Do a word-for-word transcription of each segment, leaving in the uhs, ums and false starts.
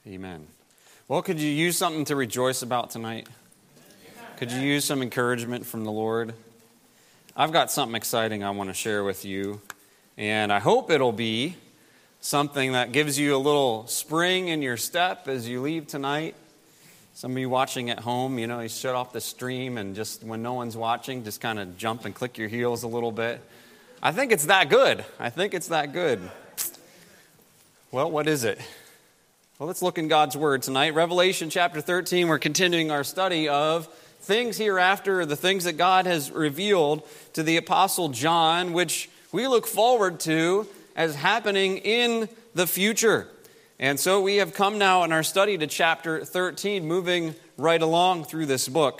Amen. Well, could you use something to rejoice about tonight? Could you use some encouragement from the Lord? I've got something exciting I want to share with you, and I hope it'll be something that gives you a little spring in your step as you leave tonight. Some of you watching at home, you know, you shut off the stream and just when no one's watching, just kind of jump and click your heels a little bit. I think it's that good. I think it's that good. Well, what is it? Well, let's look in God's Word tonight. Revelation chapter thirteen, we're continuing our study of things hereafter, the things that God has revealed to the Apostle John, which we look forward to as happening in the future. And so we have come now in our study to chapter thirteen, moving right along through this book.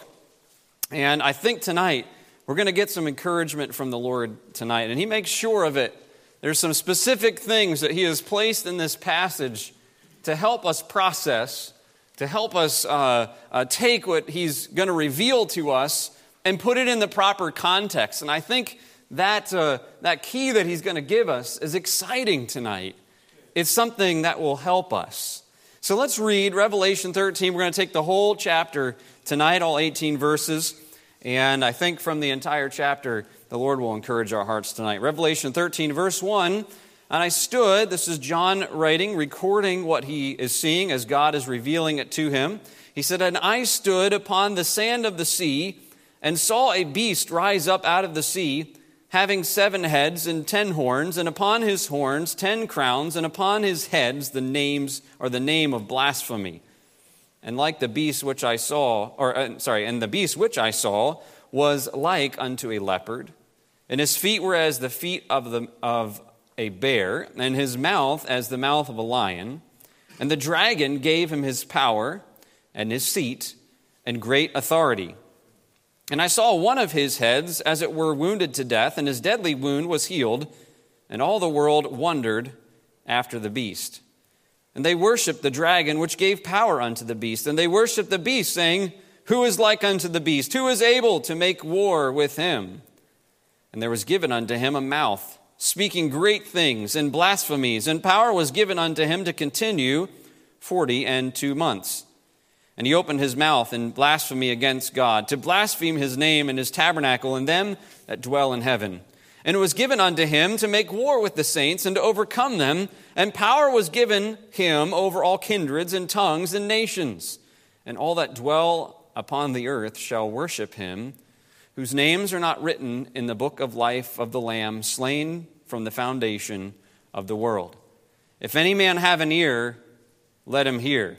And I think tonight we're going to get some encouragement from the Lord tonight. And He makes sure of it. There's some specific things that He has placed in this passage to help us process, to help us uh, uh, take what He's going to reveal to us and put it in the proper context. And I think that uh, that key that He's going to give us is exciting tonight. It's something that will help us. So let's read Revelation thirteen. We're going to take the whole chapter tonight, all eighteen verses. And I think from the entire chapter, the Lord will encourage our hearts tonight. Revelation thirteen, verse one. And I stood, this is John writing, recording what he is seeing as God is revealing it to him. He said, "And I stood upon the sand of the sea and saw a beast rise up out of the sea, having seven heads and ten horns, and upon his horns ten crowns, and upon his heads the names or the name of blasphemy. And like the beast which I saw, or uh, sorry, and the beast which I saw was like unto a leopard, and his feet were as the feet of the of a bear, and his mouth as the mouth of a lion. And the dragon gave him his power and his seat and great authority. And I saw one of his heads as it were wounded to death, and his deadly wound was healed, and all the world wondered after the beast. And they worshipped the dragon, which gave power unto the beast. And they worshipped the beast, saying, Who is like unto the beast? Who is able to make war with him? And there was given unto him a mouth, speaking great things and blasphemies, and power was given unto him to continue forty and two months. And he opened his mouth in blasphemy against God, to blaspheme his name and his tabernacle and them that dwell in heaven. And it was given unto him to make war with the saints and to overcome them, and power was given him over all kindreds and tongues and nations. And all that dwell upon the earth shall worship him, whose names are not written in the book of life of the Lamb, slain from the foundation of the world. If any man have an ear, let him hear.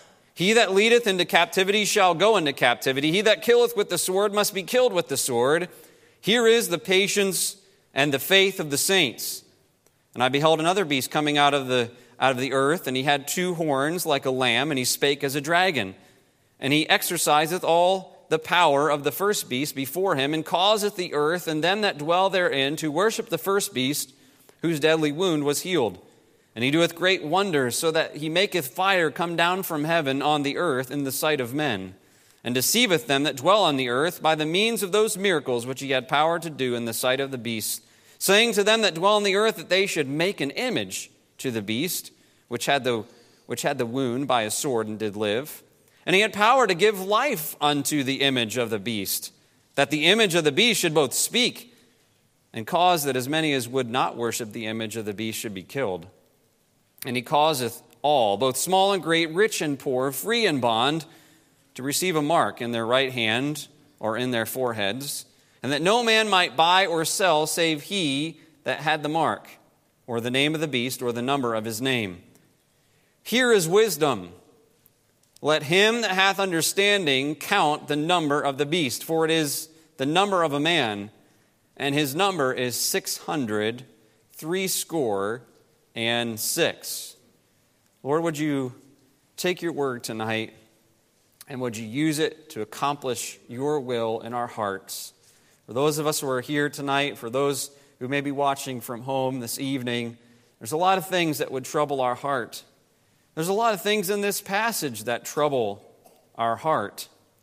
He that leadeth into captivity shall go into captivity. He that killeth with the sword must be killed with the sword. Here is the patience and the faith of the saints. And I beheld another beast coming out of the out of the earth, and he had two horns like a lamb, and he spake as a dragon. And he exerciseth all the power of the first beast before him, and causeth the earth and them that dwell therein to worship the first beast, whose deadly wound was healed. And he doeth great wonders, so that he maketh fire come down from heaven on the earth in the sight of men, and deceiveth them that dwell on the earth by the means of those miracles which he had power to do in the sight of the beast, saying to them that dwell on the earth that they should make an image to the beast, which had the which had the wound by a sword and did live. And he had power to give life unto the image of the beast, that the image of the beast should both speak and cause that as many as would not worship the image of the beast should be killed. And he causeth all, both small and great, rich and poor, free and bond, to receive a mark in their right hand or in their foreheads, and that no man might buy or sell save he that had the mark, or the name of the beast, or the number of his name. Here is wisdom. Let him that hath understanding count the number of the beast, for it is the number of a man, and his number is six hundred threescore and six. Lord, would you take your word tonight, and would you use it to accomplish your will in our hearts? For those of us who are here tonight, for those who may be watching from home this evening, there's a lot of things that would trouble our heart. There's a lot of things in this passage that trouble our heart.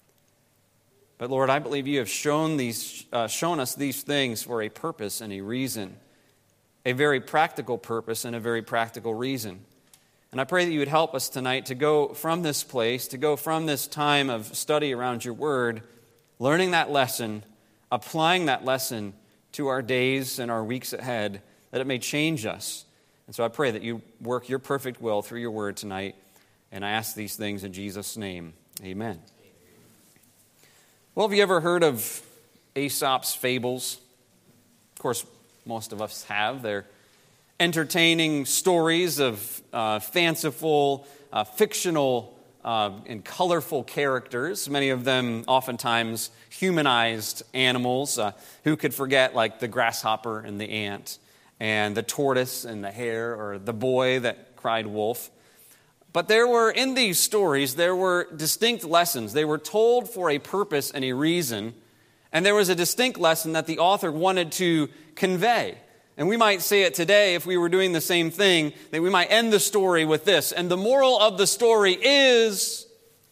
But Lord, I believe you have shown these, uh, shown us these things for a purpose and a reason, a very practical purpose and a very practical reason. And And I pray that you would help us tonight to go from this place, to go from this time of study around your word, learning that lesson, applying that lesson to our days and our weeks ahead, that it may change us. And so I pray that you work your perfect will through your word tonight. And I ask these things in Jesus' name. Amen. Well, have you ever heard of Aesop's fables? Of course, most of us have. They're entertaining stories of uh, fanciful, uh, fictional, uh, and colorful characters. Many of them oftentimes humanized animals. Uh, who could forget, like, the grasshopper and the ant, and the tortoise and the hare, or the boy that cried wolf. But there were, in these stories, there were distinct lessons. They were told for a purpose and a reason, and there was a distinct lesson that the author wanted to convey. And we might say it today, if we were doing the same thing, that we might end the story with this. And the moral of the story is,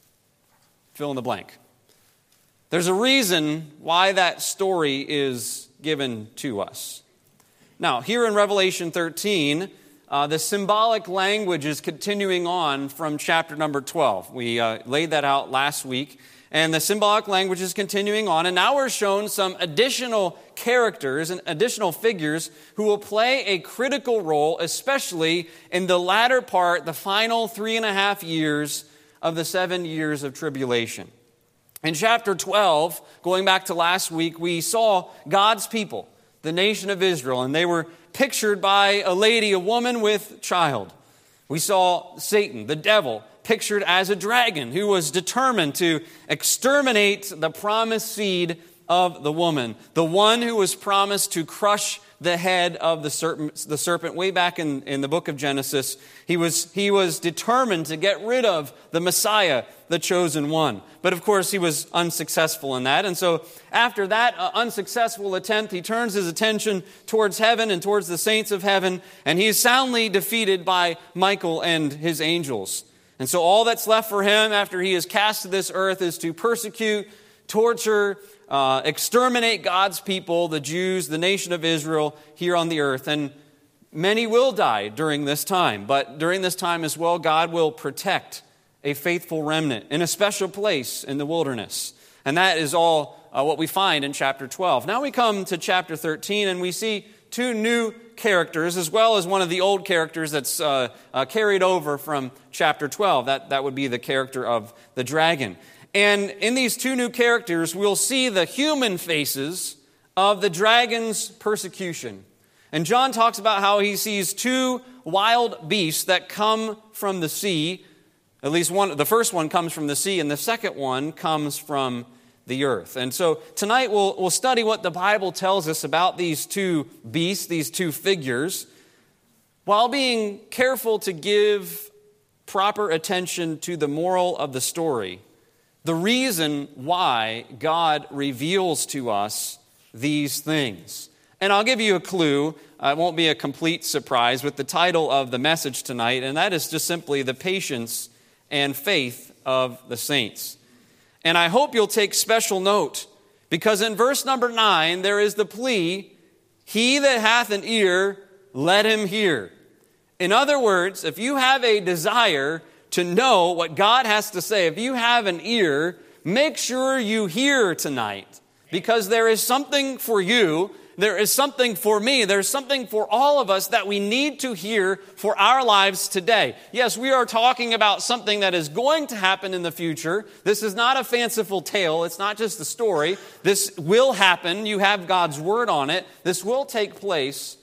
fill in the blank. There's a reason why that story is given to us. Now, here in Revelation thirteen, Uh, the symbolic language is continuing on from chapter number twelve. We uh, laid that out last week, and the symbolic language is continuing on, and now we're shown some additional characters and additional figures who will play a critical role, especially in the latter part, the final three and a half years of the seven years of tribulation. In chapter twelve, going back to last week, we saw God's people, the nation of Israel, and they were pictured by a lady, a woman with child. We saw Satan, the devil, pictured as a dragon who was determined to exterminate the promised seed of the woman, the one who was promised to crush the head of the serpent, the serpent way back in, in the book of Genesis. He was, he was determined to get rid of the Messiah, the chosen one. But of course, he was unsuccessful in that. And so after that uh, unsuccessful attempt, he turns his attention towards heaven and towards the saints of heaven, and he is soundly defeated by Michael and his angels. And so all that's left for him after he is cast to this earth is to persecute, torture, Uh, exterminate God's people, the Jews, the nation of Israel here on the earth. And many will die during this time. But during this time as well, God will protect a faithful remnant in a special place in the wilderness. And that is all uh, what we find in chapter twelve. Now we come to chapter thirteen, and we see two new characters, as well as one of the old characters that's uh, uh, carried over from chapter twelve. That, that would be the character of the dragon. And in these two new characters, we'll see the human faces of the dragon's persecution. And John talks about how he sees two wild beasts that come from the sea. At least one, the first one comes from the sea, and the second one comes from the earth. And so tonight we'll, we'll study what the Bible tells us about these two beasts, these two figures, while being careful to give proper attention to the moral of the story. The reason why God reveals to us these things. And I'll give you a clue. Uh, it won't be a complete surprise with the title of the message tonight, and that is just simply the patience and faith of the saints. And I hope you'll take special note, because in verse number nine, there is the plea, "He that hath an ear, let him hear." In other words, if you have a desire to know what God has to say, if you have an ear, make sure you hear tonight, because there is something for you, there is something for me, there's something for all of us that we need to hear for our lives today. Yes, we are talking about something that is going to happen in the future. This is not a fanciful tale. It's not just a story. This will happen. You have God's word on it. This will take place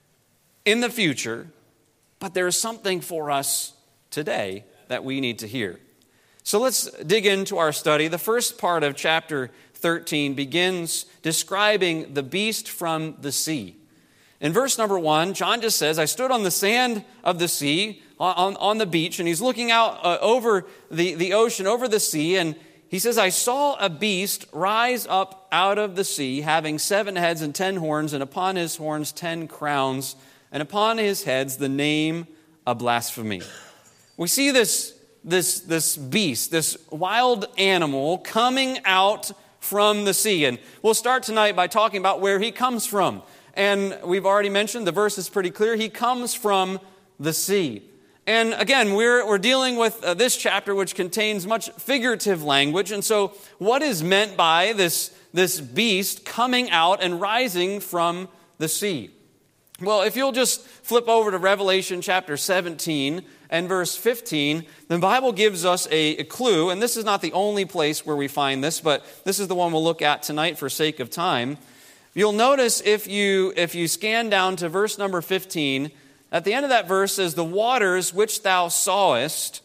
in the future, but there is something for us today that we need to hear. So let's dig into our study. The first part of chapter thirteen begins describing the beast from the sea. In verse number one, John just says, "I stood on the sand of the sea, on, on the beach," and he's looking out uh, over the, the ocean, over the sea, and he says, "I saw a beast rise up out of the sea, having seven heads and ten horns, and upon his horns ten crowns, and upon his heads the name of blasphemy." We see this, this, this beast, this wild animal coming out from the sea. And we'll start tonight by talking about where he comes from. And we've already mentioned, the verse is pretty clear, he comes from the sea. And again, we're, we're dealing with uh, this chapter, which contains much figurative language. And so what is meant by this, this beast coming out and rising from the sea? Well, if you'll just flip over to Revelation chapter seventeen and verse fifteen, the Bible gives us a, a clue, and this is not the only place where we find this, but this is the one we'll look at tonight for sake of time. You'll notice if you if you scan down to verse number fifteen, at the end of that verse says, "The waters which thou sawest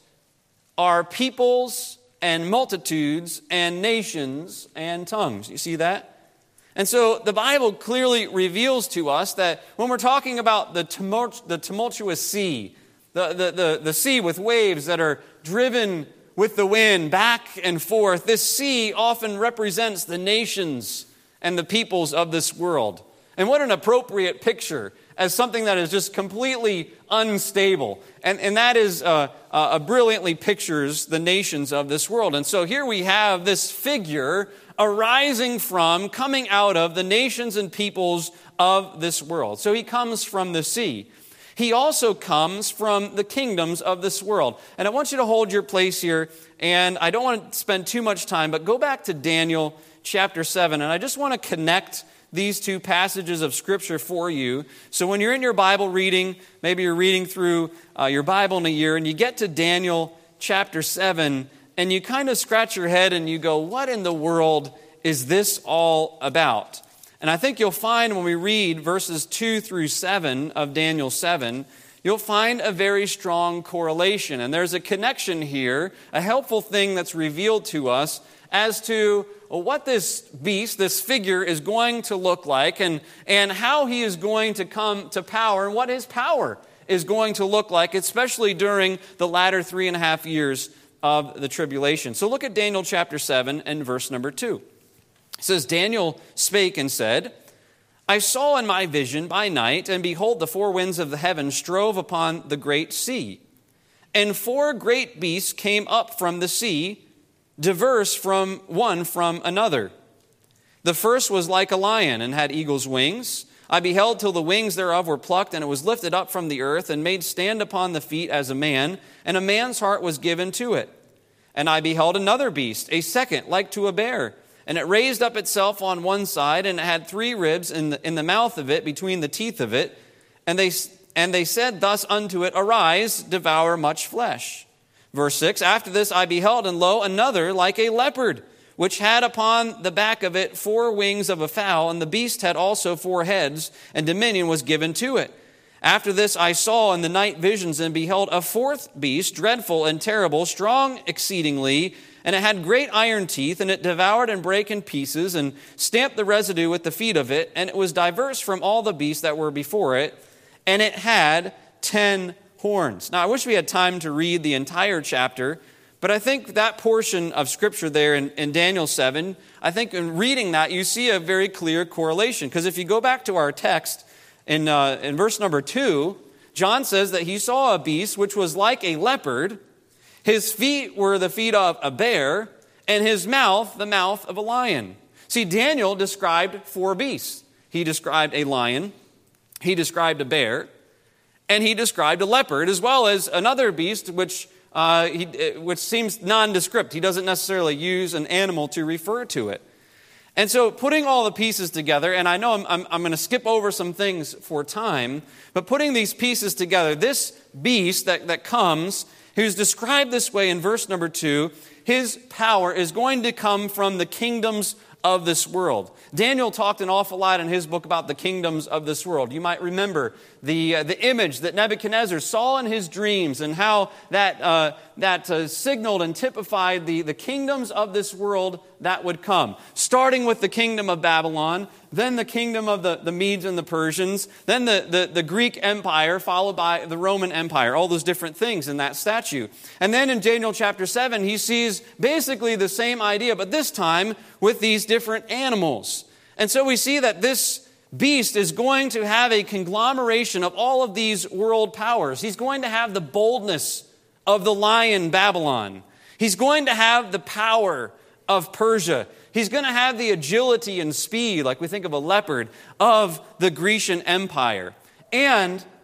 are peoples and multitudes and nations and tongues." You see that? And so the Bible clearly reveals to us that when we're talking about the, tumult, the tumultuous sea, the, the, the, the sea with waves that are driven with the wind back and forth, this sea often represents the nations and the peoples of this world. And what an appropriate picture as something that is just completely unstable. And, and that is uh, uh, brilliantly pictures the nations of this world. And so here we have this figure arising from, coming out of the nations and peoples of this world. So he comes from the sea. He also comes from the kingdoms of this world. And I want you to hold your place here, and I don't want to spend too much time, but go back to Daniel chapter seven, and I just want to connect these two passages of Scripture for you. So when you're in your Bible reading, maybe you're reading through uh, your Bible in a year, and you get to Daniel chapter seven, and you kind of scratch your head and you go, what in the world is this all about? And I think you'll find when we read verses two through seven of Daniel seven, you'll find a very strong correlation. And there's a connection here, a helpful thing that's revealed to us as to what this beast, this figure, is going to look like and, and how he is going to come to power and what his power is going to look like, especially during the latter three and a half years of the tribulation. So look at Daniel chapter seven and verse number two. It says, "Daniel spake and said, I saw in my vision by night, and behold, the four winds of the heaven strove upon the great sea. And four great beasts came up from the sea, diverse from one from another. The first was like a lion, and had eagle's wings. I beheld till the wings thereof were plucked, and it was lifted up from the earth, and made stand upon the feet as a man, and a man's heart was given to it. And I beheld another beast, a second, like to a bear. And it raised up itself on one side, and it had three ribs in the, in the mouth of it, between the teeth of it. And they, and they said thus unto it, Arise, devour much flesh. Verse six, After this I beheld, and lo, another like a leopard, which had upon the back of it four wings of a fowl, and the beast had also four heads, and dominion was given to it. After this I saw in the night visions, and beheld a fourth beast, dreadful and terrible, strong exceedingly, and it had great iron teeth, and it devoured and brake in pieces, and stamped the residue with the feet of it, and it was diverse from all the beasts that were before it, and it had ten horns. Now, I wish we had time to read the entire chapter, but I think that portion of Scripture there in, in Daniel seven, I think in reading that, you see a very clear correlation. Because if you go back to our text, in, uh, in verse number two, John says that he saw a beast which was like a leopard. His feet were the feet of a bear, and his mouth the mouth of a lion. See, Daniel described four beasts. He described a lion, he described a bear, and he described a leopard, as well as another beast which uh, he, which seems nondescript. He doesn't necessarily use an animal to refer to it. And so putting all the pieces together, and I know I'm, I'm, I'm going to skip over some things for time, but putting these pieces together, this beast that, that comes, who's described this way in verse number two, his power is going to come from the kingdoms of this world. Daniel talked an awful lot in his book about the kingdoms of this world. You might remember the uh, the image that Nebuchadnezzar saw in his dreams and how that uh, that uh, signaled and typified the, the kingdoms of this world that would come. Starting with the kingdom of Babylon, then the kingdom of the, the Medes and the Persians, then the, the, the Greek Empire, followed by the Roman Empire, all those different things in that statue. And then in Daniel chapter seven, he sees basically the same idea, but this time with these different animals. And so we see that this beast is going to have a conglomeration of all of these world powers. He's going to have the boldness of the lion Babylon. He's going to have the power of Persia. He's going to have the agility and speed, like we think of a leopard, of the Grecian Empire. And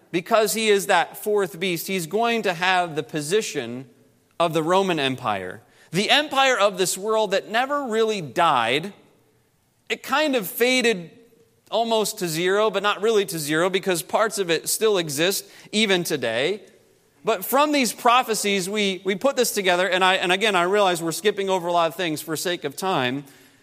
because he is that fourth beast, he's going to have the position of the Roman Empire. The empire of this world that never really died. It kind of faded almost to zero, but not really to zero, because parts of it still exist even today. But from these prophecies, we, we put this together, and I and again, I realize we're skipping over a lot of things for sake of time.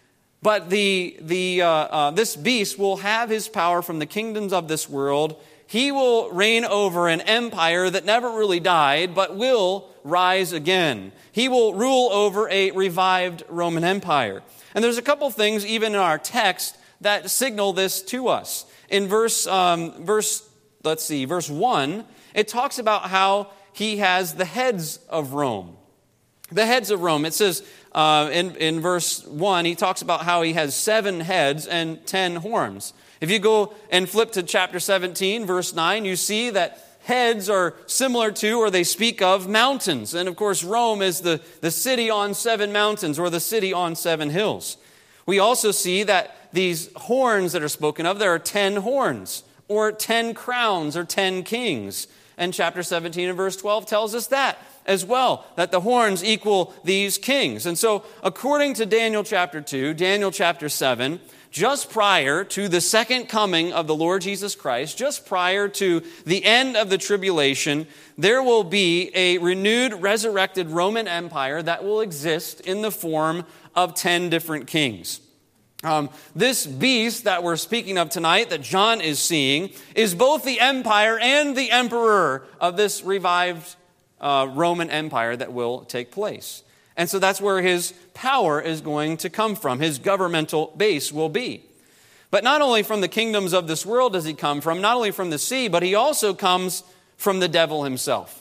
But the the uh, uh, this beast will have his power from the kingdoms of this world. He will reign over an empire that never really died, but will rise again. He will rule over a revived Roman Empire. And there's a couple things, even in our text, that signal this to us. In verse, um, verse, let's see, verse one, it talks about how he has the heads of Rome. The heads of Rome. It says uh, in, in verse one, he talks about how he has seven heads and ten horns. If you go and flip to chapter seventeen, verse nine, you see that heads are similar to, or they speak of, mountains. And of course, Rome is the, the city on seven mountains, or the city on seven hills. We also see that these horns that are spoken of, there are ten horns, or ten crowns, or ten kings. And chapter seventeen and verse twelve tells us that as well, that the horns equal these kings. And so, according to Daniel chapter two, Daniel chapter seven, just prior to the second coming of the Lord Jesus Christ, just prior to the end of the tribulation, there will be a renewed, resurrected Roman Empire that will exist in the form of ten different kings. Um, this beast that we're speaking of tonight, that John is seeing, is both the empire and the emperor of this revived uh, Roman Empire that will take place. And so that's where his power is going to come from. His governmental base will be. But not only from the kingdoms of this world does he come from, not only from the sea, but he also comes from the devil himself.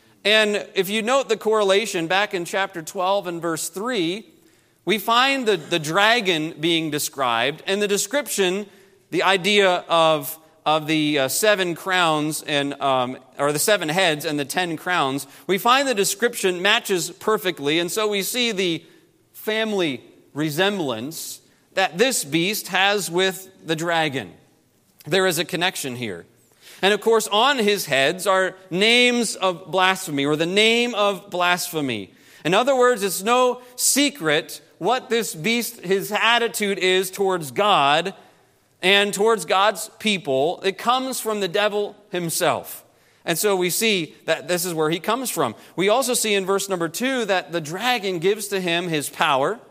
And if you note the correlation back in chapter twelve and verse three, we find the, the dragon being described, and the description, the idea of, of the uh, seven crowns, and um, or the seven heads and the ten crowns, we find the description matches perfectly, and so we see the family resemblance that this beast has with the dragon. There is a connection here. And of course, on his heads are names of blasphemy, or the name of blasphemy. In other words, it's no secret what this beast, his attitude is towards God and towards God's people. It comes from the devil himself. And so we see that this is where he comes from. We also see in verse number two that the dragon gives to him his power.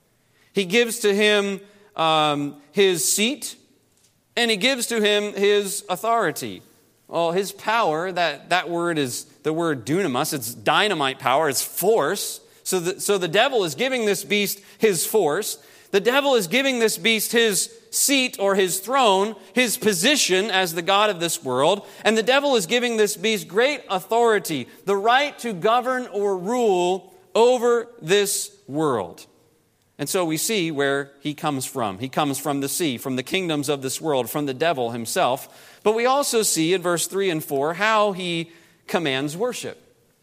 He gives to him um, his seat, and he gives to him his authority. Well, his power, that, that word is the word dunamis. It's dynamite power. It's force. So the, so the devil is giving this beast his force. The devil is giving this beast his seat or his throne, his position as the God of this world. And the devil is giving this beast great authority, the right to govern or rule over this world. And so we see where he comes from. He comes from the sea, from the kingdoms of this world, from the devil himself. But we also see in verse three and four how he commands worship.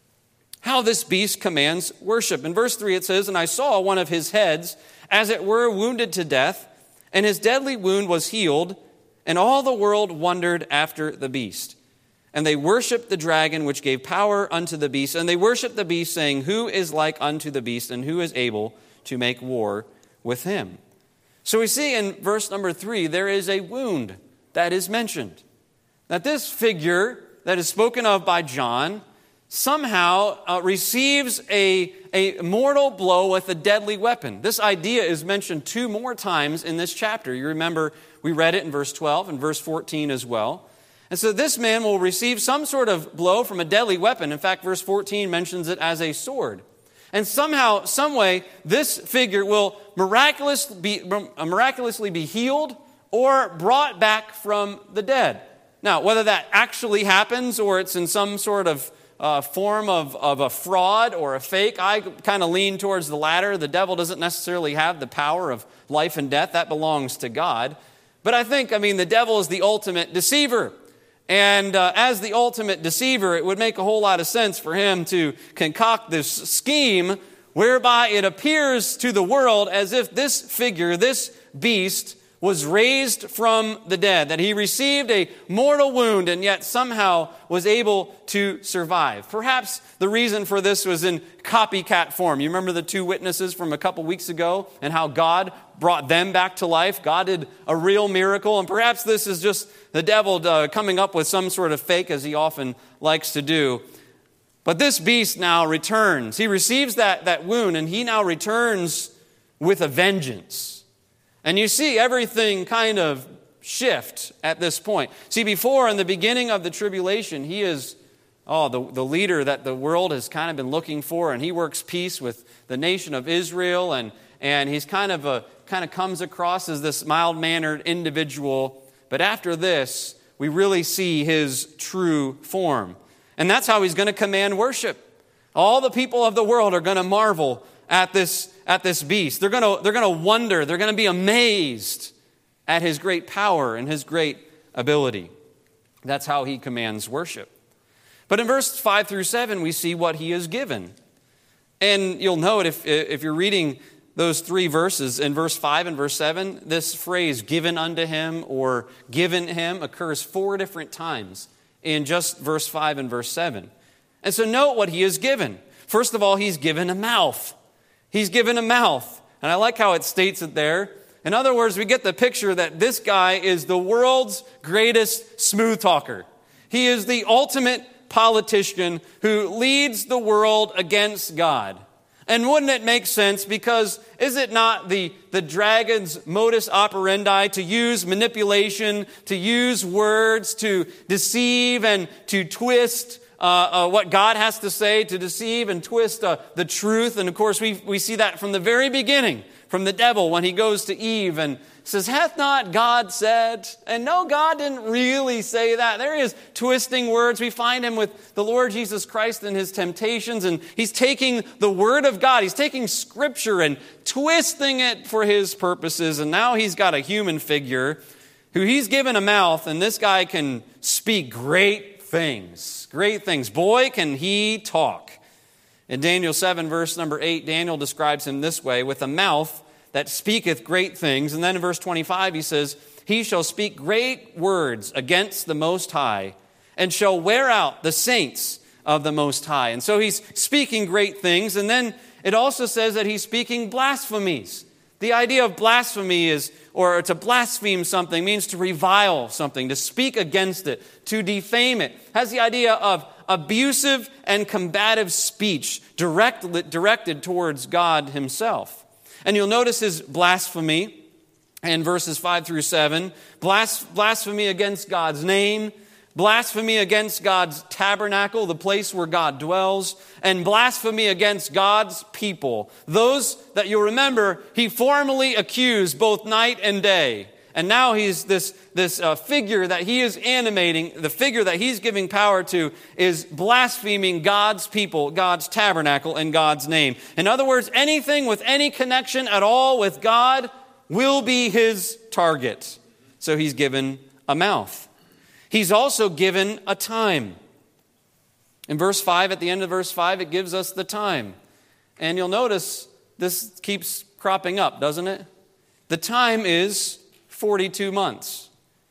How this beast commands worship. In verse three it says, "And I saw one of his heads, as it were, wounded to death, and his deadly wound was healed, and all the world wondered after the beast. And they worshiped the dragon, which gave power unto the beast, and they worshiped the beast, saying, Who is like unto the beast, and who is able to make war with him?" So we see in verse number three, there is a wound that is mentioned. That this figure that is spoken of by John somehow uh, receives a, a mortal blow with a deadly weapon. This idea is mentioned two more times in this chapter. You remember we read it in verse twelve and verse fourteen as well. And so this man will receive some sort of blow from a deadly weapon. In fact, verse fourteen mentions it as a sword. And somehow, some way, this figure will miraculous be, miraculously be healed or brought back from the dead. Now, whether that actually happens or it's in some sort of Uh, form of, of a fraud or a fake, I kind of lean towards the latter. The devil doesn't necessarily have the power of life and death. That belongs to God. But I think, I mean, the devil is the ultimate deceiver. And uh, as the ultimate deceiver, it would make a whole lot of sense for him to concoct this scheme whereby it appears to the world as if this figure, this beast, was raised from the dead, that he received a mortal wound and yet somehow was able to survive. Perhaps the reason for this was in copycat form. You remember the two witnesses from a couple weeks ago and how God brought them back to life? God did a real miracle, and perhaps this is just the devil uh, coming up with some sort of fake, as he often likes to do. But this beast now returns. He receives that, that wound, and he now returns with a vengeance. And you see everything kind of shift at this point. See, before, in the beginning of the tribulation, he is, oh, the, the leader that the world has kind of been looking for, and he works peace with the nation of Israel, and, and he's kind of a, kind of comes across as this mild-mannered individual. But after this, we really see his true form. And that's how he's going to command worship. All the people of the world are going to marvel at this, at this beast. They're going to, they're going to wonder. They're going to be amazed at his great power and his great ability. That's how he commands worship. But in verse five through seven, we see what he is given. And you'll note if, if you're reading those three verses, in verse five and verse seven, this phrase, given unto him or given him, occurs four different times in just verse five and verse seven. And so note what he is given. First of all, he's given a mouth. He's given a mouth. And I like how it states it there. In other words, we get the picture that this guy is the world's greatest smooth talker. He is the ultimate politician who leads the world against God. And wouldn't it make sense? Because is it not the, the dragon's modus operandi to use manipulation, to use words, to deceive and to twist Uh, uh, what God has to say, to deceive and twist uh, the truth. And of course, we, we see that from the very beginning, from the devil when he goes to Eve and says, hath not God said? And no, God didn't really say that. There he is twisting words. We find him with the Lord Jesus Christ in his temptations, and he's taking the word of God. He's taking scripture and twisting it for his purposes. And now he's got a human figure who he's given a mouth, and this guy can speak great things, great things. Boy, can he talk. In Daniel seven, verse number eight, Daniel describes him this way, with a mouth that speaketh great things. And then in verse twenty-five, he says, he shall speak great words against the Most High, and shall wear out the saints of the Most High. And so he's speaking great things. And then it also says that he's speaking blasphemies. The idea of blasphemy is, or to blaspheme something, means to revile something, to speak against it, to defame it. Has the idea of abusive and combative speech direct, directed towards God himself. And you'll notice his blasphemy in verses five through seven. Blas- blasphemy against God's name, blasphemy against God's tabernacle, the place where God dwells, and blasphemy against God's people. Those that you'll remember, he formerly accused both night and day. And now he's this, this uh, figure that he is animating, the figure that he's giving power to is blaspheming God's people, God's tabernacle, and God's name. In other words, anything with any connection at all with God will be his target. So he's given a mouth. He's also given a time. In verse five, at the end of verse five, it gives us the time. And you'll notice this keeps cropping up, doesn't it? The time is forty-two months.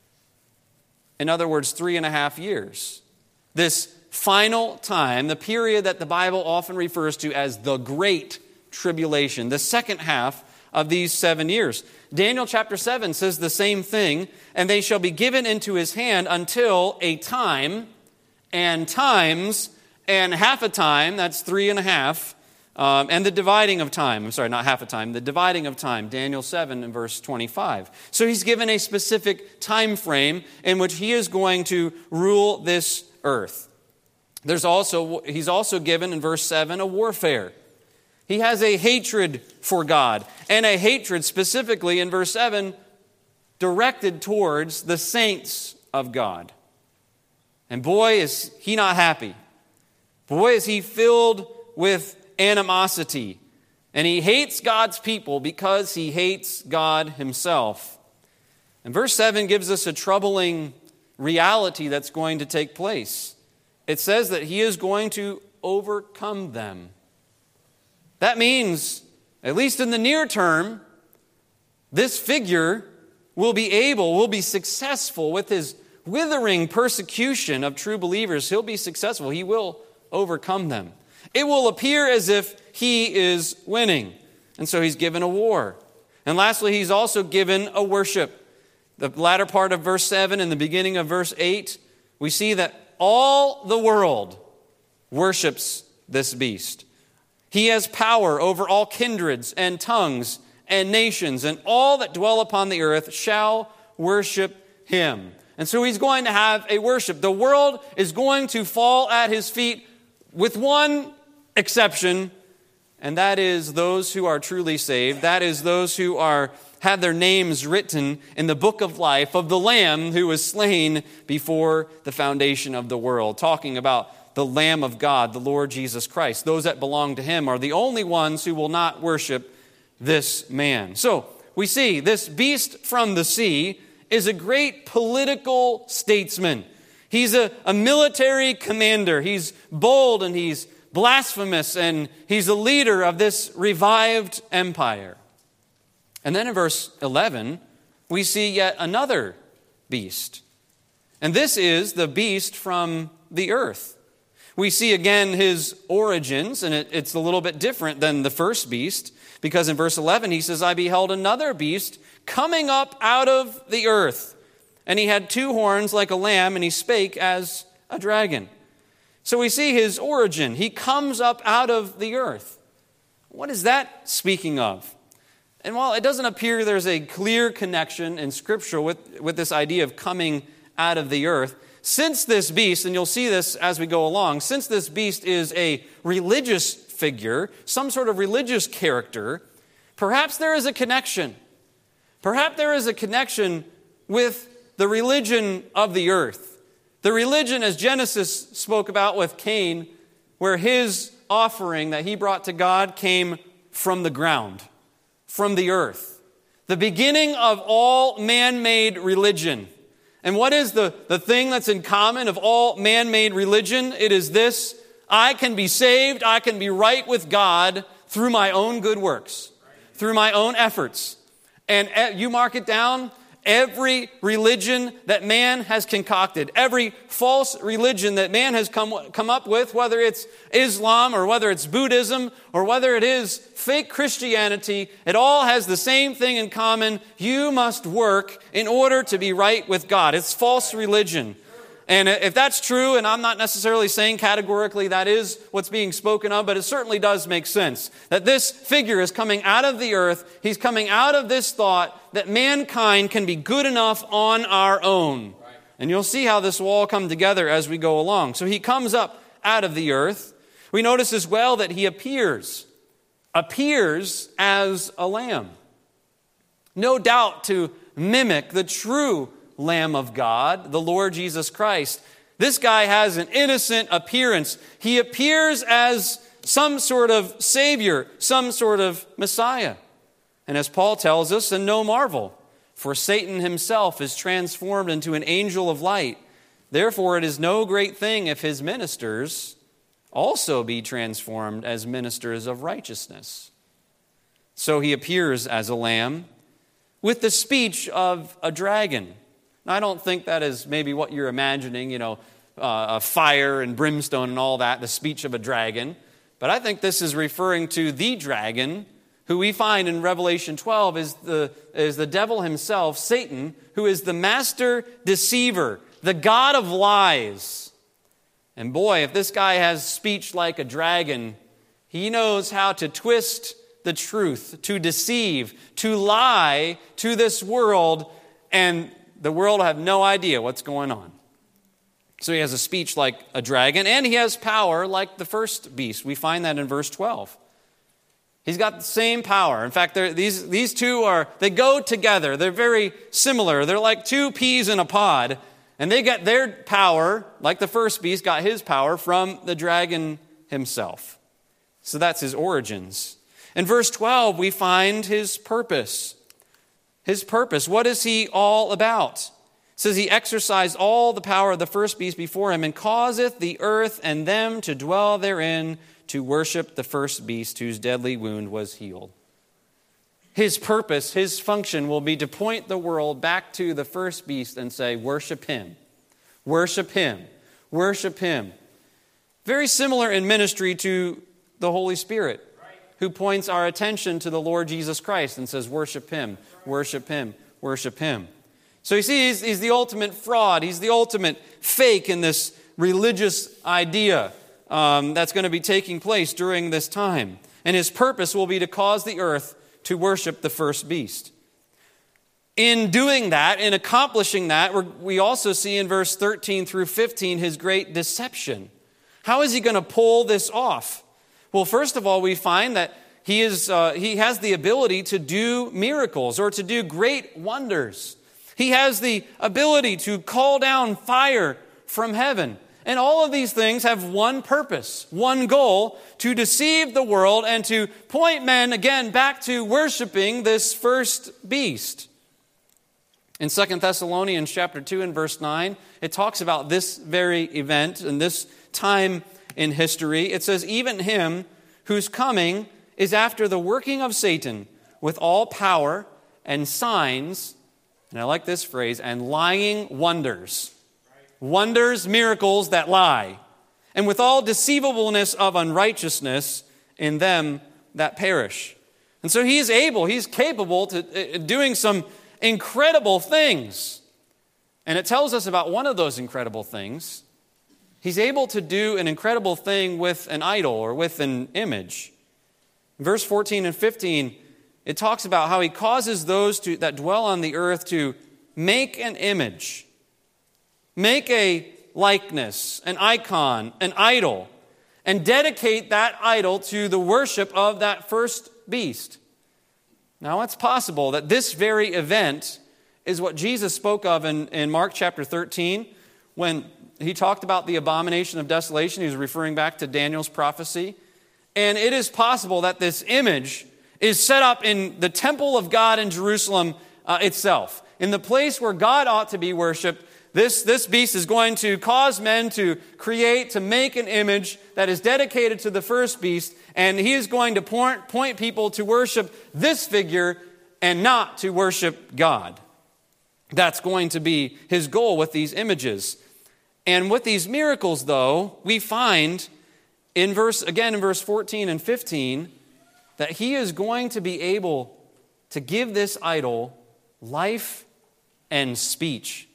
In other words, three and a half years. This final time, the period that the Bible often refers to as the Great Tribulation, the second half of these seven years. Daniel chapter seven says the same thing, and they shall be given into his hand until a time and times and half a time, that's three and a half, um, and the dividing of time. I'm sorry, not half a time, the dividing of time, Daniel seven and verse twenty-five. So he's given a specific time frame in which he is going to rule this earth. There's also, he's also given in verse seven a warfare. He has a hatred for God, and a hatred specifically in verse seven directed towards the saints of God. And boy, is he not happy. Boy, is he filled with animosity. And he hates God's people because he hates God himself. And verse seven gives us a troubling reality that's going to take place. It says that he is going to overcome them. That means, at least in the near term, this figure will be able, will be successful with his withering persecution of true believers. He'll be successful. He will overcome them. It will appear as if he is winning. And so he's given a war. And lastly, he's also given a worship. The latter part of verse seven and the beginning of verse eight, we see that all the world worships this beast. He has power over all kindreds and tongues and nations, and all that dwell upon the earth shall worship him. And so he's going to have a worship. The world is going to fall at his feet with one exception, and that is those who are truly saved. That is those who are have their names written in the book of life of the Lamb who was slain before the foundation of the world. Talking about the Lamb of God, the Lord Jesus Christ. Those that belong to him are the only ones who will not worship this man. So we see this beast from the sea is a great political statesman. He's a, a military commander. He's bold and he's blasphemous, and he's the leader of this revived empire. And then in verse eleven, we see yet another beast. And this is the beast from the earth. We see again his origins, and it, it's a little bit different than the first beast, because in verse eleven he says, I beheld another beast coming up out of the earth. And he had two horns like a lamb, and he spake as a dragon. So we see his origin. He comes up out of the earth. What is that speaking of? And while it doesn't appear there's a clear connection in Scripture with, with this idea of coming out of the earth, since this beast, and you'll see this as we go along, since this beast is a religious figure, some sort of religious character, perhaps there is a connection. Perhaps there is a connection with the religion of the earth. The religion, as Genesis spoke about with Cain, where his offering that he brought to God came from the ground, from the earth. The beginning of all man-made religion. And what is the, the thing that's in common of all man-made religion? It is this: I can be saved, I can be right with God through my own good works, through my own efforts. And you mark it down, every religion that man has concocted, every false religion that man has come, come up with, whether it's Islam or whether it's Buddhism or whether it is fake Christianity, it all has the same thing in common. You must work in order to be right with God. It's false religion. And if that's true, and I'm not necessarily saying categorically that is what's being spoken of, but it certainly does make sense that this figure is coming out of the earth. He's coming out of this thought that mankind can be good enough on our own. Right. And you'll see how this will all come together as we go along. So he comes up out of the earth. We notice as well that he appears, appears as a lamb. No doubt to mimic the true Lamb of God, the Lord Jesus Christ. This guy has an innocent appearance. He appears as some sort of Savior, some sort of Messiah. And as Paul tells us, and no marvel, for Satan himself is transformed into an angel of light. Therefore, it is no great thing if his ministers also be transformed as ministers of righteousness. So he appears as a lamb with the speech of a dragon. Now, I don't think that is maybe what you're imagining, you know, uh, fire and brimstone and all that, the speech of a dragon. But I think this is referring to the dragon, who we find in Revelation twelve is the, is the devil himself, Satan, who is the master deceiver, the god of lies. And boy, if this guy has speech like a dragon, he knows how to twist the truth, to deceive, to lie to this world, and the world will have no idea what's going on. So he has a speech like a dragon, and he has power like the first beast. We find that in verse twelve. He's got the same power. In fact, these, these two are, they go together. They're very similar. They're like two peas in a pod. And they get their power, like the first beast got his power from the dragon himself. So that's his origins. In verse twelve, we find his purpose. His purpose. What is he all about? It says he exercised all the power of the first beast before him and causeth the earth and them to dwell therein to worship the first beast whose deadly wound was healed. his purpose, his function will be to point the world back to the first beast and say, worship him, worship him, worship him. Very similar in ministry to the Holy Spirit, who points our attention to the Lord Jesus Christ and says, worship him, worship him, worship him. So you see, he's, he's the ultimate fraud. He's the ultimate fake in this religious idea um, that's going to be taking place during this time. And his purpose will be to cause the earth to worship the first beast. In doing that, in accomplishing that, we're, we also see in verse thirteen through fifteen his great deception. How is he going to pull this off? Well, first of all, we find that he is uh, he has the ability to do miracles or to do great wonders. He has the ability to call down fire from heaven. And all of these things have one purpose, one goal, to deceive the world and to point men again back to worshiping this first beast. In Second Thessalonians chapter two and verse nine, it talks about this very event and this time in history. It says, even him whose coming is after the working of Satan with all power and signs, and I like this phrase, and lying wonders. Wonders, miracles that lie, and with all deceivableness of unrighteousness in them that perish. And so he is able, he's capable to uh, doing some incredible things. And it tells us about one of those incredible things. He's able to do an incredible thing with an idol or with an image. In verse fourteen and fifteen, it talks about how he causes those to, that dwell on the earth to make an image. Make a likeness, an icon, an idol, and dedicate that idol to the worship of that first beast. Now, it's possible that this very event is what Jesus spoke of in, in Mark chapter thirteen when he talked about the abomination of desolation. He was referring back to Daniel's prophecy. And it is possible that this image is set up in the temple of God in Jerusalem uh, itself. In the place where God ought to be worshipped, This, this beast is going to cause men to create, to make an image that is dedicated to the first beast, and he is going to point, point people to worship this figure and not to worship God. That's going to be his goal with these images. And with these miracles, though, we find in verse, again in verse fourteen and fifteen, that he is going to be able to give this idol life and speech.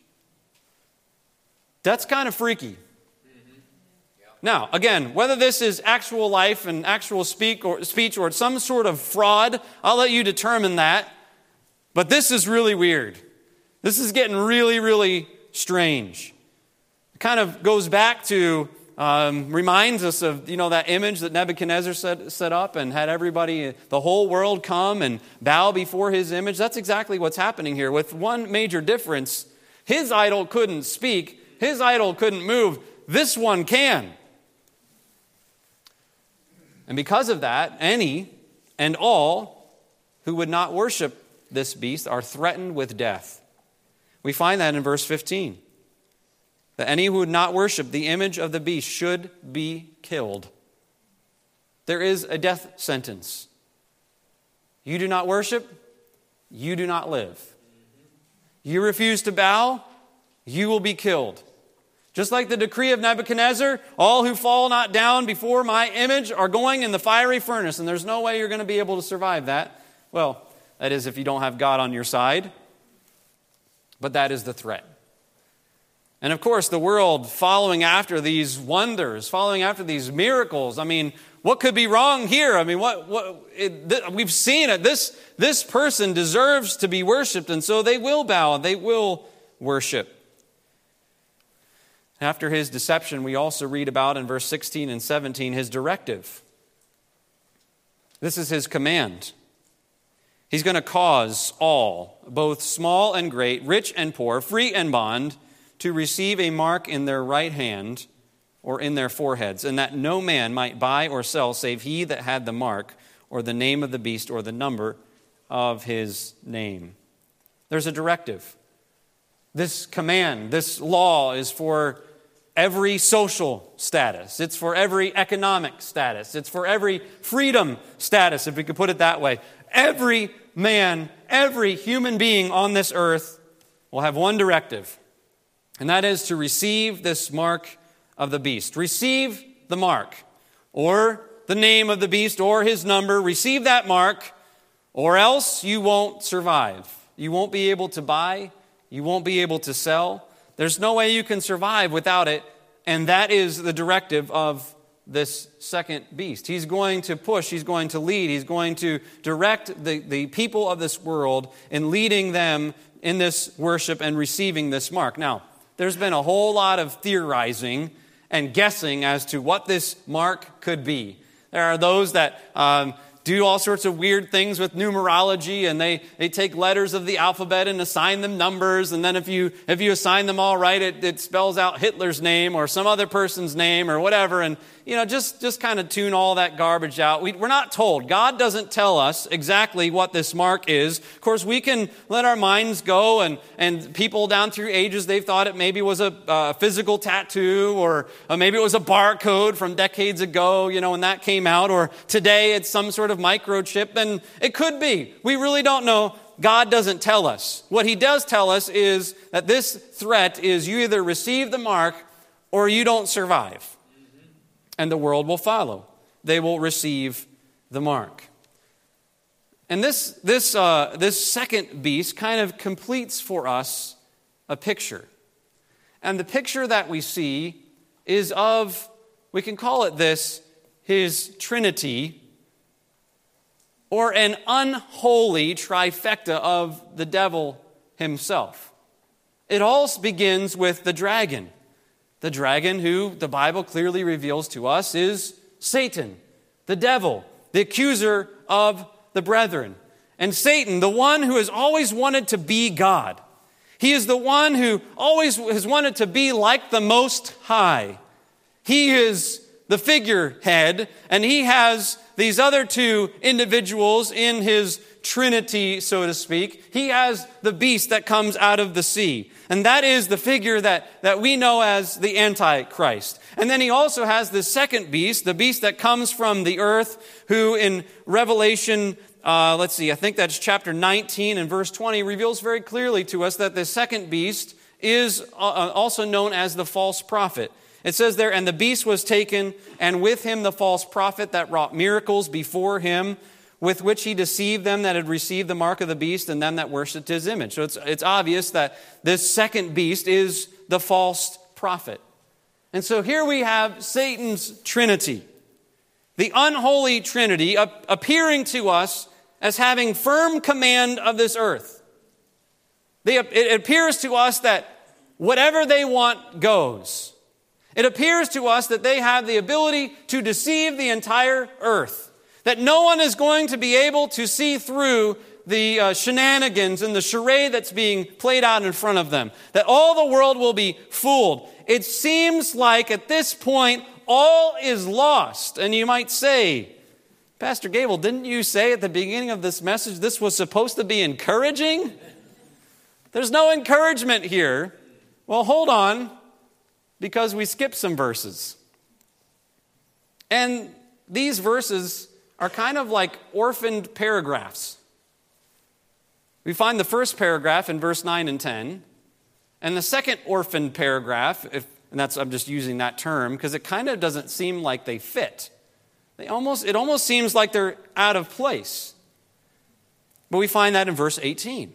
That's kind of freaky. Mm-hmm. Yeah. Now, again, whether this is actual life and actual speak or speech or some sort of fraud, I'll let you determine that. But this is really weird. This is getting really, really strange. It kind of goes back to, um, reminds us of, you know, that image that Nebuchadnezzar set, set up and had everybody, the whole world come and bow before his image. That's exactly what's happening here, with one major difference. His idol couldn't speak. His idol couldn't move. This one can. And because of that, any and all who would not worship this beast are threatened with death. We find that in verse fifteen. That any who would not worship the image of the beast should be killed. There is a death sentence. You do not worship, you do not live. You refuse to bow, you will be killed. Just like the decree of Nebuchadnezzar, all who fall not down before my image are going in the fiery furnace, and there's no way you're going to be able to survive that. Well, that is if you don't have God on your side. But that is the threat. And of course, the world following after these wonders, following after these miracles. I mean, what could be wrong here? I mean, what, what it, th- we've seen it. This, this person deserves to be worshipped, and so they will bow, they will worship. After his deception, we also read about in verse sixteen and seventeen his directive. This is his command. He's going to cause all, both small and great, rich and poor, free and bond, to receive a mark in their right hand or in their foreheads, and that no man might buy or sell save he that had the mark or the name of the beast or the number of his name. There's a directive. This command, this law is for every social status. It's for every economic status. It's for every freedom status, if we could put it that way. Every man, every human being on this earth will have one directive, and that is to receive this mark of the beast. Receive the mark, or the name of the beast, or his number. Receive that mark, or else you won't survive. You won't be able to buy. You won't be able to sell. There's no way you can survive without it, and that is the directive of this second beast. He's going to push, he's going to lead, he's going to direct the, the people of this world in leading them in this worship and receiving this mark. Now, there's been a whole lot of theorizing and guessing as to what this mark could be. There are those that um, do all sorts of weird things with numerology, and they, they take letters of the alphabet and assign them numbers, and then if you if you assign them all right, it, it spells out Hitler's name or some other person's name or whatever, and you know, just, just kind of tune all that garbage out. We, we're not told. God doesn't tell us exactly what this mark is. Of course, we can let our minds go, and, and people down through ages, they've thought it maybe was a uh, physical tattoo, or uh, maybe it was a barcode from decades ago, you know, when that came out, or today it's some sort of microchip, and it could be. We really don't know. God doesn't tell us. What he does tell us is that this threat is you either receive the mark or you don't survive. And the world will follow. They will receive the mark. And this, this, uh, this second beast kind of completes for us a picture. And the picture that we see is of, we can call it this, his Trinity, or an unholy trifecta of the devil himself. It all begins with the dragon. The dragon, who the Bible clearly reveals to us, is Satan, the devil, the accuser of the brethren. And Satan, the one who has always wanted to be God. He is the one who always has wanted to be like the Most High. He is the figurehead, and he has these other two individuals in his Trinity, so to speak. He has the beast that comes out of the sea. And that is the figure that, that we know as the Antichrist. And then he also has the second beast, the beast that comes from the earth, who in Revelation, uh, let's see, I think that's chapter nineteen and verse twenty, reveals very clearly to us that the second beast is also known as the false prophet. It says there, and the beast was taken, and with him the false prophet that wrought miracles before him, with which he deceived them that had received the mark of the beast and them that worshipped his image. So it's, it's obvious that this second beast is the false prophet. And so here we have Satan's Trinity, the unholy Trinity, appearing to us as having firm command of this earth. They, it appears to us that whatever they want goes. It appears to us that they have the ability to deceive the entire earth, that no one is going to be able to see through the uh, shenanigans and the charade that's being played out in front of them, that all the world will be fooled. It seems like at this point, all is lost. And you might say, Pastor Gable, didn't you say at the beginning of this message this was supposed to be encouraging? There's no encouragement here. Well, hold on, because we skipped some verses. And these verses are kind of like orphaned paragraphs. We find the first paragraph in verse nine and ten, and the second orphaned paragraph, if, and that's I'm just using that term because it kind of doesn't seem like they fit. They almost it almost seems like they're out of place. But we find that in verse eighteen.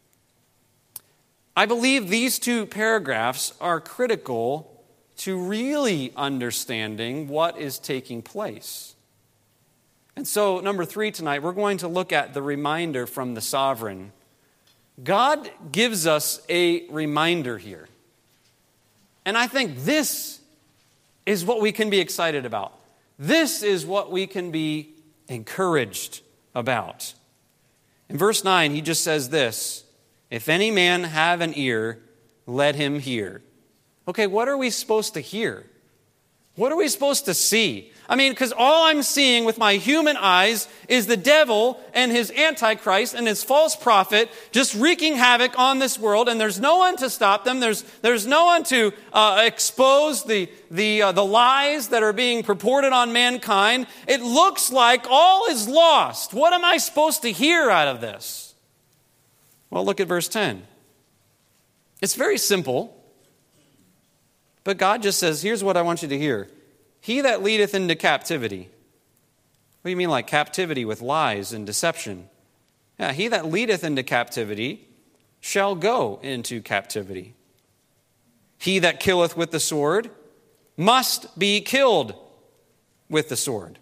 I believe these two paragraphs are critical to really understanding what is taking place. And so, number three tonight, we're going to look at the reminder from the sovereign. God gives us a reminder here. And I think this is what we can be excited about. This is what we can be encouraged about. In verse nine, he just says this, if any man have an ear, let him hear. Okay, what are we supposed to hear? What are we supposed to see? I mean, because all I'm seeing with my human eyes is the devil and his antichrist and his false prophet just wreaking havoc on this world, and there's no one to stop them. There's there's no one to uh, expose the the uh, the lies that are being purported on mankind. It looks like all is lost. What am I supposed to hear out of this? Well, look at verse ten. It's very simple, but God just says, here's what I want you to hear. He that leadeth into captivity. What do you mean, like captivity with lies and deception? Yeah, he that leadeth into captivity shall go into captivity. He that killeth with the sword must be killed with the sword.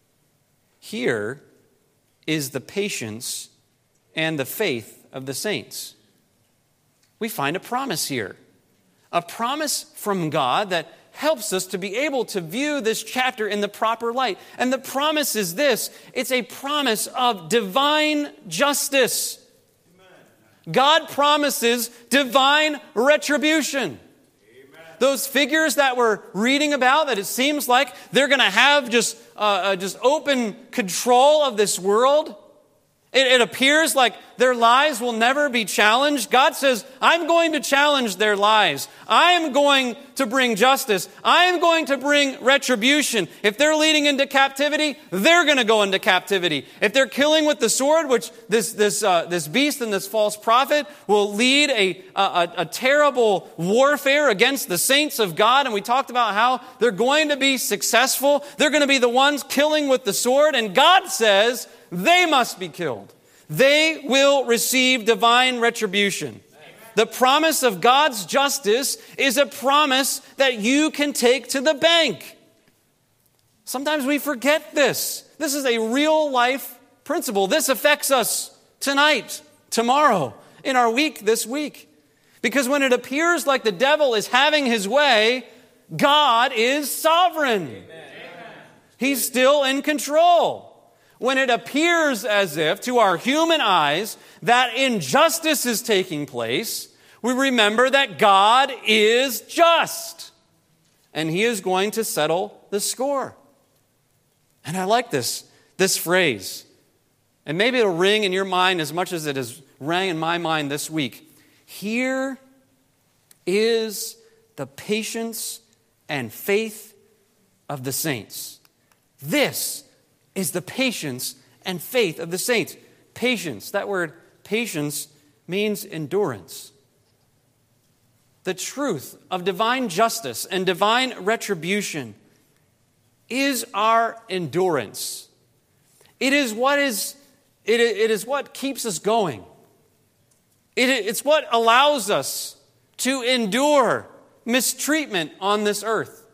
Here is the patience and the faith of the saints. We find a promise here. A promise from God that helps us to be able to view this chapter in the proper light. And the promise is this. It's a promise of divine justice. Amen. God promises divine retribution. Amen. Those figures that we're reading about, that it seems like they're going to have just, uh, just open control of this world. It, it appears like their lies will never be challenged. God says, I'm going to challenge their lies. I am going to bring justice. I am going to bring retribution. If they're leading into captivity, they're going to go into captivity. If they're killing with the sword, which this this uh, this beast and this false prophet will lead a, a, a terrible warfare against the saints of God. And we talked about how they're going to be successful. They're going to be the ones killing with the sword. And God says they must be killed. They will receive divine retribution. The promise of God's justice is a promise that you can take to the bank. Sometimes we forget this. This is a real life principle. This affects us tonight, tomorrow, in our week this week. Because when it appears like the devil is having his way, God is sovereign. Amen. He's still in control. When it appears as if, to our human eyes, that injustice is taking place, we remember that God is just. And He is going to settle the score. And I like this, this phrase. And maybe it'll ring in your mind as much as it has rang in my mind this week. Here is the patience and faith of the saints. This is the patience and faith of the saints. Patience, that word patience means endurance. The truth of divine justice and divine retribution is our endurance. It is what is it, it is what keeps us going. It, it's what allows us to endure mistreatment on this earth.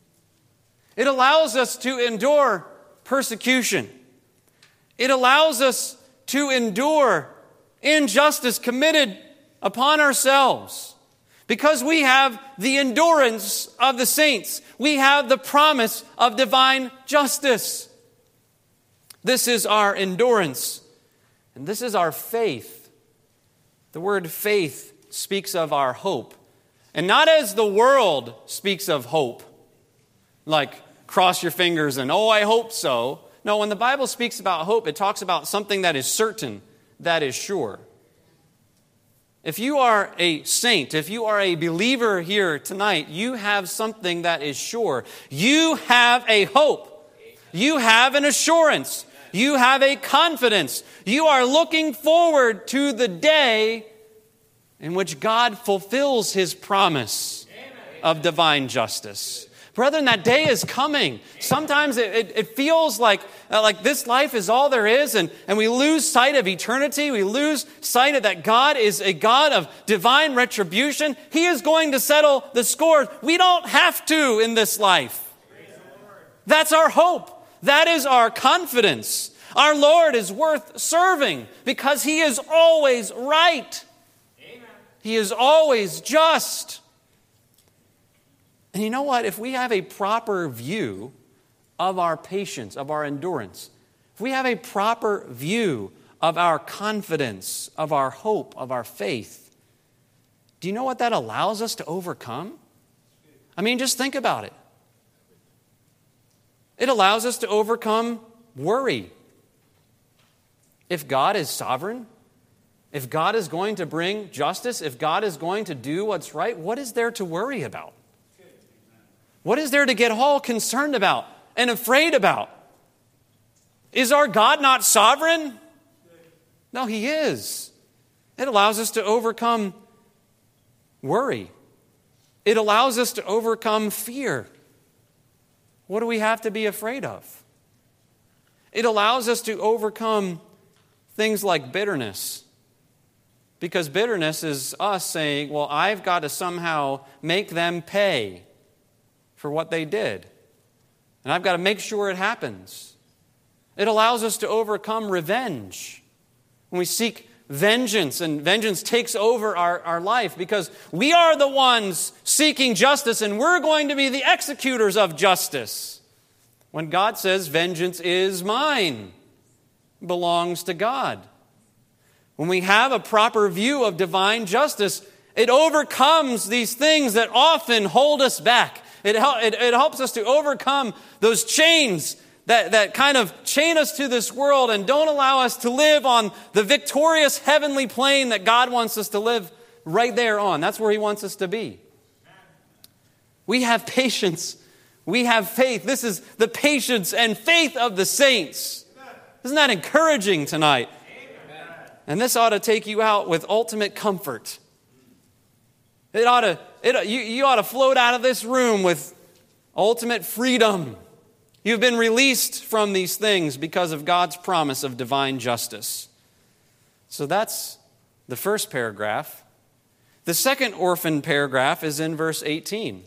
It allows us to endure persecution. It allows us to endure injustice committed upon ourselves because we have the endurance of the saints. We have the promise of divine justice. This is our endurance, and this is our faith. The word faith speaks of our hope, and not as the world speaks of hope, like cross your fingers and, oh, I hope so. No, when the Bible speaks about hope, it talks about something that is certain, that is sure. If you are a saint, if you are a believer here tonight, you have something that is sure. You have a hope. You have an assurance. You have a confidence. You are looking forward to the day in which God fulfills His promise of divine justice. Brethren, that day is coming. Sometimes it, it, it feels like, uh, like this life is all there is, and, and we lose sight of eternity. We lose sight of that God is a God of divine retribution. He is going to settle the scores. We don't have to in this life. That's our hope. That is our confidence. Our Lord is worth serving because He is always right. He is always just. And you know what? If we have a proper view of our patience, of our endurance, if we have a proper view of our confidence, of our hope, of our faith, do you know what that allows us to overcome? I mean, just think about it. It allows us to overcome worry. If God is sovereign, if God is going to bring justice, if God is going to do what's right, what is there to worry about? What is there to get all concerned about and afraid about? Is our God not sovereign? No, He is. It allows us to overcome worry. It allows us to overcome fear. What do we have to be afraid of? It allows us to overcome things like bitterness. Because bitterness is us saying, well, I've got to somehow make them pay for what they did. And I've got to make sure it happens. It allows us to overcome revenge. When we seek vengeance, and vengeance takes over our, our life because we are the ones seeking justice and we're going to be the executors of justice. When God says, vengeance is mine, belongs to God. When we have a proper view of divine justice, it overcomes these things that often hold us back. It, it, it helps us to overcome those chains that, that kind of chain us to this world and don't allow us to live on the victorious heavenly plane that God wants us to live right there on. That's where He wants us to be. We have patience. We have faith. This is the patience and faith of the saints. Isn't that encouraging tonight? And this ought to take you out with ultimate comfort. It ought to, it, you, you ought to float out of this room with ultimate freedom. You've been released from these things because of God's promise of divine justice. So that's the first paragraph. The second orphan paragraph is in verse eighteen.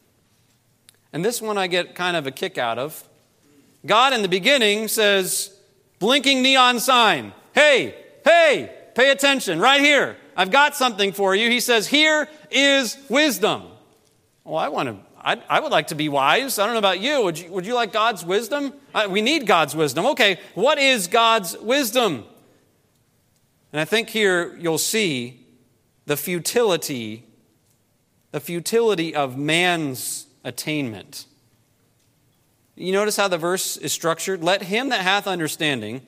And this one I get kind of a kick out of. God in the beginning says, blinking neon sign, hey, hey, pay attention, right here. I've got something for you. He says, here is wisdom. Well, I want to, I, I would like to be wise. I don't know about you. Would you, would you like God's wisdom? I, we need God's wisdom. Okay, what is God's wisdom? And I think here you'll see the futility, the futility of man's attainment. You notice how the verse is structured? Let him that hath understanding,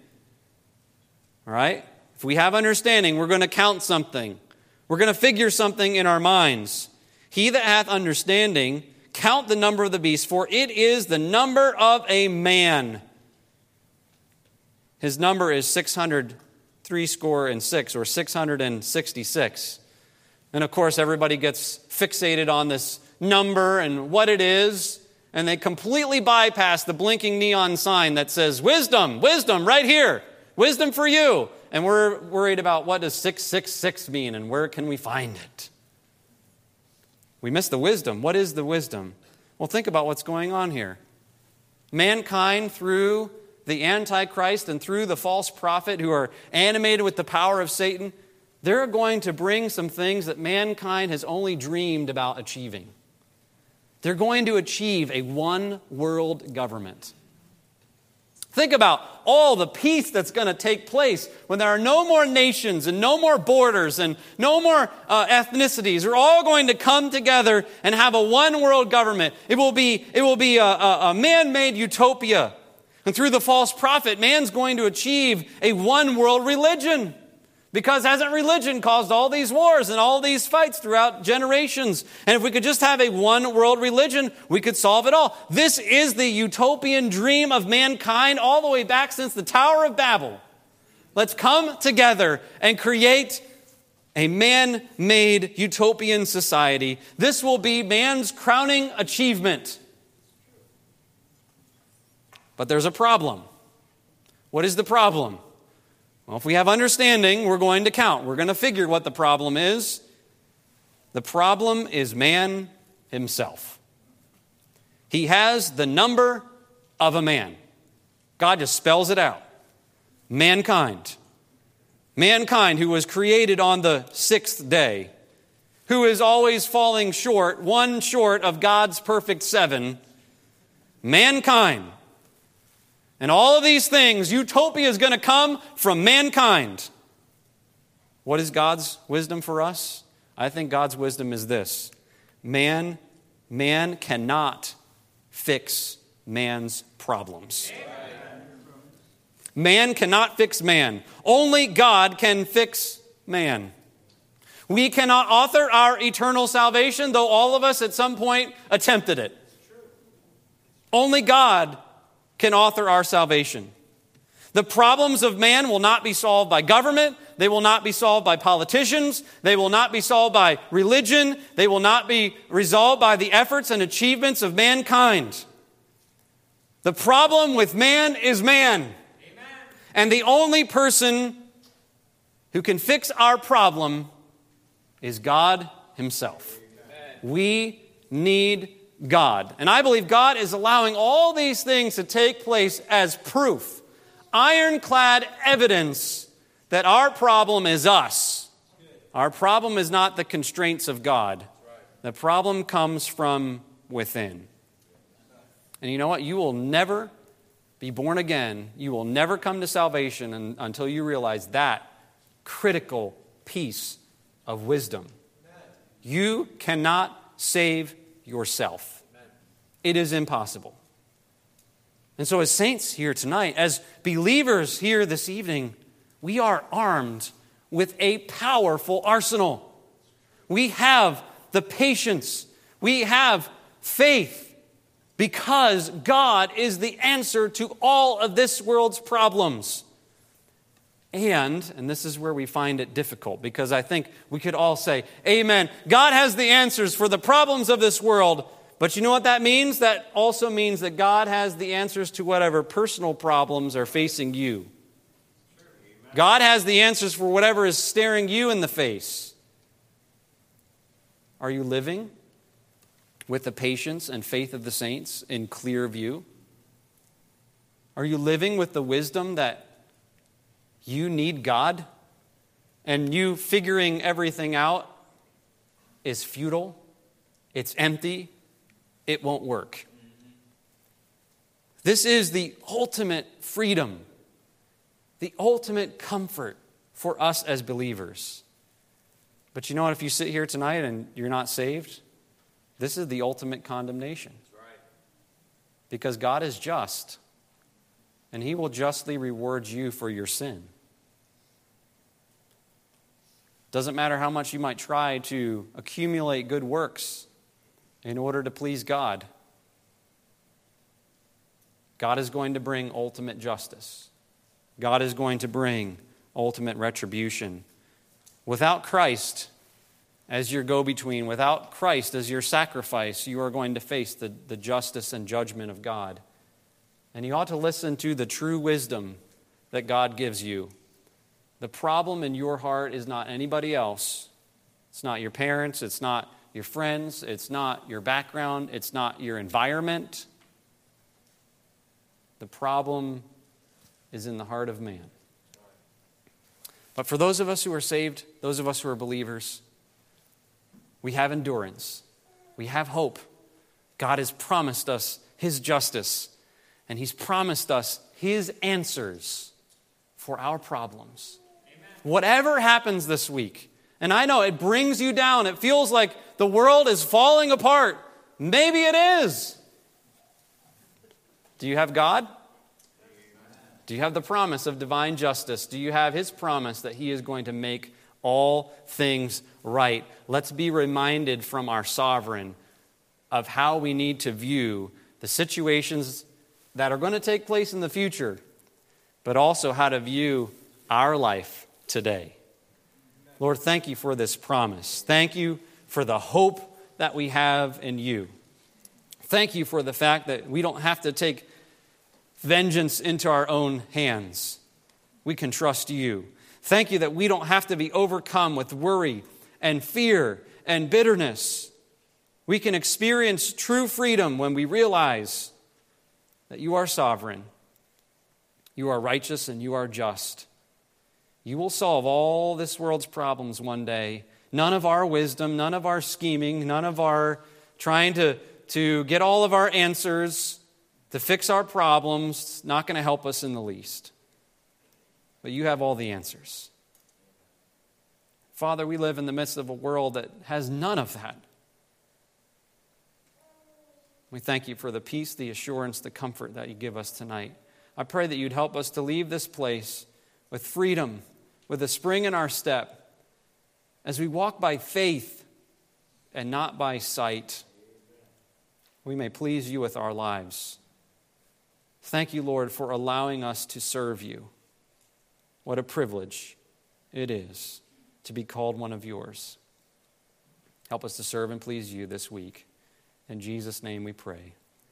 all right? If we have understanding, we're going to count something. We're going to figure something in our minds. He that hath understanding, count the number of the beast, for it is the number of a man. His number is six hundred three score and six, or six hundred sixty-six. And of course, everybody gets fixated on this number and what it is, and they completely bypass the blinking neon sign that says, wisdom, wisdom, right here, wisdom for you. And we're worried about what does six six six mean and where can we find it? We miss the wisdom. What is the wisdom? Well, think about what's going on here. Mankind, through the Antichrist and through the false prophet who are animated with the power of Satan, they're going to bring some things that mankind has only dreamed about achieving. They're going to achieve a one-world government. Think about all the peace that's going to take place when there are no more nations and no more borders and no more uh, ethnicities. We're all going to come together and have a one-world government. It will be, it will be a, a, a man-made utopia. And through the false prophet, man's going to achieve a one-world religion. Because hasn't religion caused all these wars and all these fights throughout generations? And if we could just have a one-world religion, we could solve it all. This is the utopian dream of mankind all the way back since the Tower of Babel. Let's come together and create a man-made utopian society. This will be man's crowning achievement. But there's a problem. What is the problem? Well, if we have understanding, we're going to count. We're going to figure what the problem is. The problem is man himself. He has the number of a man. God just spells it out. Mankind. Mankind who was created on the sixth day, who is always falling short, one short of God's perfect seven. Mankind. And all of these things, utopia is going to come from mankind. What is God's wisdom for us? I think God's wisdom is this. Man, man cannot fix man's problems. Amen. Man cannot fix man. Only God can fix man. We cannot author our eternal salvation, though all of us at some point attempted it. Only God can author our salvation. The problems of man will not be solved by government. They will not be solved by politicians. They will not be solved by religion. They will not be resolved by the efforts and achievements of mankind. The problem with man is man. Amen. And the only person who can fix our problem is God himself. Amen. We need God. And I believe God is allowing all these things to take place as proof, ironclad evidence that our problem is us. Our problem is not the constraints of God. The problem comes from within. And you know what? You will never be born again. You will never come to salvation un- until you realize that critical piece of wisdom. You cannot save yourself. It is impossible. And so as saints here tonight, as believers here this evening, we are armed with a powerful arsenal. We have the patience. We have faith because God is the answer to all of this world's problems. And, and this is where we find it difficult, because I think we could all say, amen, God has the answers for the problems of this world. But you know what that means? That also means that God has the answers to whatever personal problems are facing you. God has the answers for whatever is staring you in the face. Are you living with the patience and faith of the saints in clear view? Are you living with the wisdom that you need God, and you figuring everything out is futile, it's empty, it won't work? This is the ultimate freedom, the ultimate comfort for us as believers. But you know what? If you sit here tonight and you're not saved, this is the ultimate condemnation. Because God is just, and He will justly reward you for your sin. Doesn't matter how much you might try to accumulate good works in order to please God. God is going to bring ultimate justice. God is going to bring ultimate retribution. Without Christ as your go-between, without Christ as your sacrifice, you are going to face the, the justice and judgment of God. And you ought to listen to the true wisdom that God gives you. The problem in your heart is not anybody else. It's not your parents. It's not your friends. It's not your background. It's not your environment. The problem is in the heart of man. But for those of us who are saved, those of us who are believers, we have endurance. We have hope. God has promised us His justice, and He's promised us His answers for our problems. Whatever happens this week, and I know it brings you down, it feels like the world is falling apart. Maybe it is. Do you have God? Do you have the promise of divine justice? Do you have His promise that He is going to make all things right? Let's be reminded from our sovereign of how we need to view the situations that are going to take place in the future, but also how to view our life today. Lord, thank you for this promise. Thank you for the hope that we have in you. Thank you for the fact that we don't have to take vengeance into our own hands. We can trust you. Thank you that we don't have to be overcome with worry and fear and bitterness. We can experience true freedom when we realize that you are sovereign, you are righteous, and you are just. You will solve all this world's problems one day. None of our wisdom, none of our scheming, none of our trying to, to get all of our answers to fix our problems, not going to help us in the least. But you have all the answers. Father, we live in the midst of a world that has none of that. We thank you for the peace, the assurance, the comfort that you give us tonight. I pray that you'd help us to leave this place with freedom, with a spring in our step, as we walk by faith and not by sight. We may please you with our lives. Thank you, Lord, for allowing us to serve you. What a privilege it is to be called one of yours. Help us to serve and please you this week. In Jesus' name we pray.